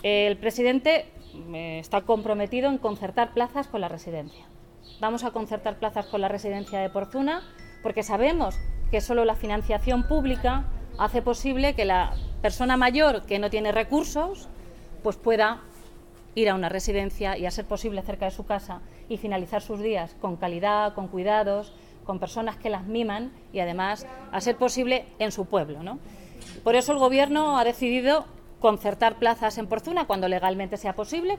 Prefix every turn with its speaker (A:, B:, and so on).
A: El presidente está comprometido en concertar plazas con la residencia. Vamos a concertar plazas con la residencia de Porzuna porque sabemos que solo la financiación pública hace posible que la persona mayor que no tiene recursos pues pueda ir a una residencia y, a ser posible, cerca de su casa, y finalizar sus días con calidad, con cuidados, con personas que las miman y, además, a ser posible, en su pueblo, ¿no? Por eso el Gobierno ha decidido concertar plazas en Porzuna cuando legalmente sea posible,